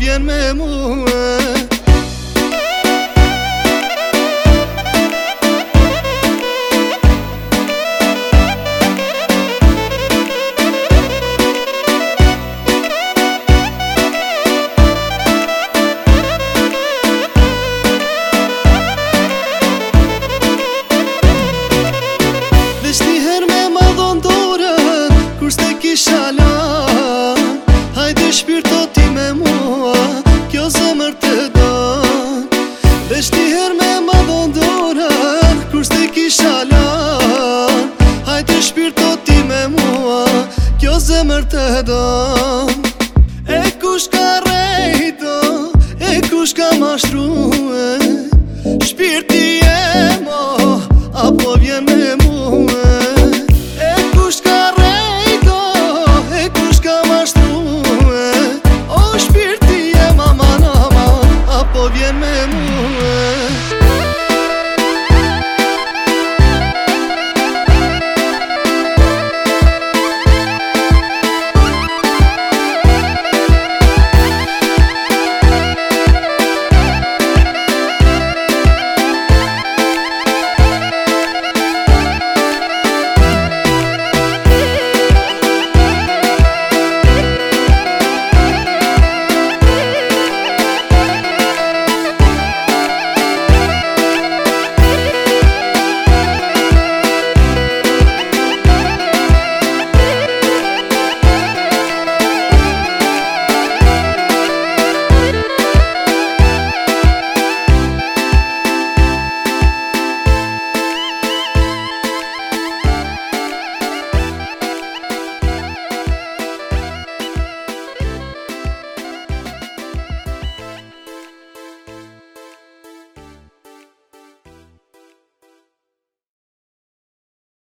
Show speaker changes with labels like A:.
A: vjen me mua.
B: Shpirto ti me mua, kjo zemër të don. Veç njëherë me ma dhon dorën, kur s'te kisha lan. Hajde shpirto ti me mua, kjo zemër të don.